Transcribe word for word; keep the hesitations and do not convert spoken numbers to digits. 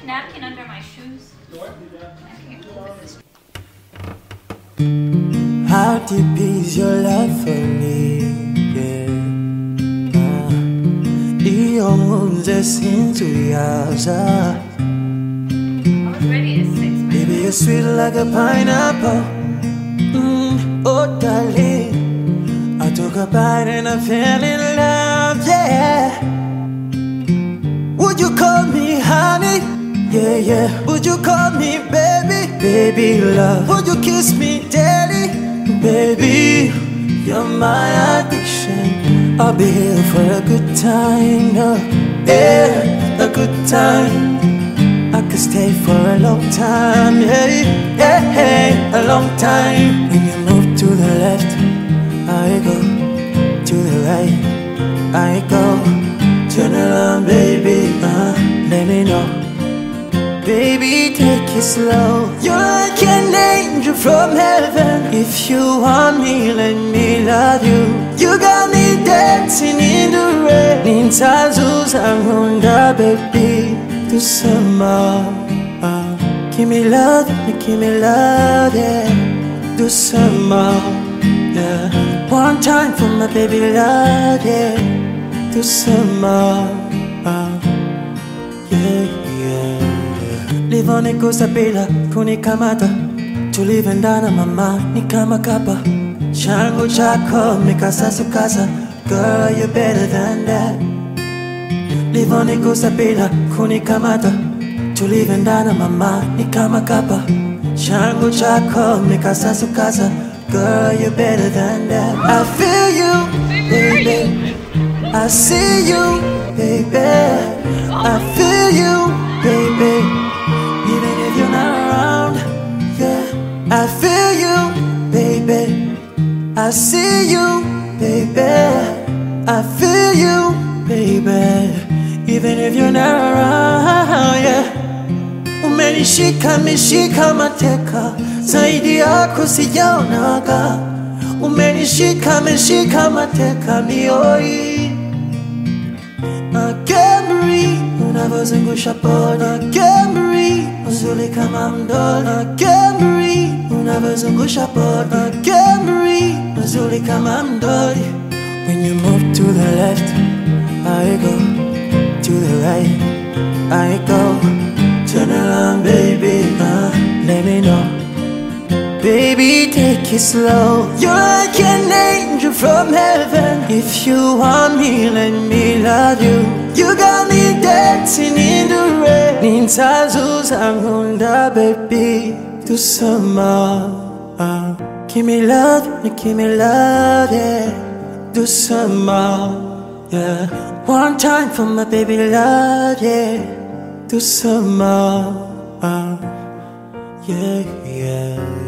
napkin under my shoes? I can't open this. How deep is your love for me? Yeah. Iyo munze sinzuyaza. I was ready at six. Baby, you're sweet like a pineapple. Mm, oh, darling, I took a bite and I fell in love. Yeah. Would you call me honey? Yeah, yeah. Would you call me baby? Baby love. Would you kiss me daddy? Baby, you're my addiction. I'll be here for a good time, no. Yeah, a good time. I could stay for a long time, yeah, yeah, yeah, a long time. When you move to the left, I go. To the right, I go. Turn around, baby, uh, let me know. Baby, take it slow. You're like an angel from heaven. If you want me, let me love you. You got me dancing in the rain. Nintazuzangunda, baby, do some more. uh, Give me love, give me love, yeah. Do some more, yeah. One time for my baby love, yeah. Do some more, uh, yeah, yeah. Live on it goes a bila, kunikamata. Tulivendana mama, ni kama kapa. Changu chako, mikasasukasa. Girl, you're better than that. Live on it goes a bila, kunikamata. Tulivendana mama, ni kama kapa. Changu chako, mikasasukasa. Girl, you're better than that. I feel you, baby. I see you, baby. I feel you, baby. Even if you're not around, yeah. I feel you, baby. I see you, baby. I feel you, baby. Even if you're not around, yeah. Umenishika, mishika mateka. Zaidi yako sijaonaga. Umenishika, mishika mateka mioi. I can't breathe. Unavozungusha body. I can't breathe. Uzuri kama mdoli. I can't breathe. Unavozungusha body. I can't breathe. Uzuri kama mdoli. When you move to the left, I go. To the right, I go. Turn around, baby, uh, let me know. Baby, take it slow. You're like an angel from heaven. If you want me, let me love you. You got me dancing in the rain. Nintazuzangunda, baby, do some more. uh, Give me love, give me love, yeah. Do some more, yeah. One time for my baby love, yeah. Do some more, uh, yeah, yeah.